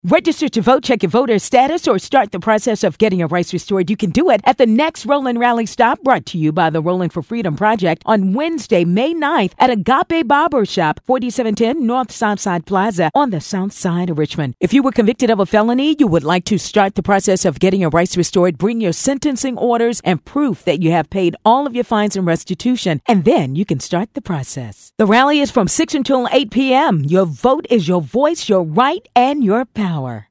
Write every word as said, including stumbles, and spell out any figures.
Register to vote, check your voter status, or start the process of getting your rights restored. You can do it at the next Rolling Rally Stop, brought to you by the Rolling for Freedom Project on Wednesday, May ninth at Agape Barber Shop, forty-seven ten North Southside Plaza on the south side of Richmond. If you were convicted of a felony, you would like to start the process of getting your rights restored, bring your sentencing orders and proof that you have paid all of your fines and restitution, and then you can start the process. The rally is from six until eight p.m. Your vote is your voice, your right, and your power.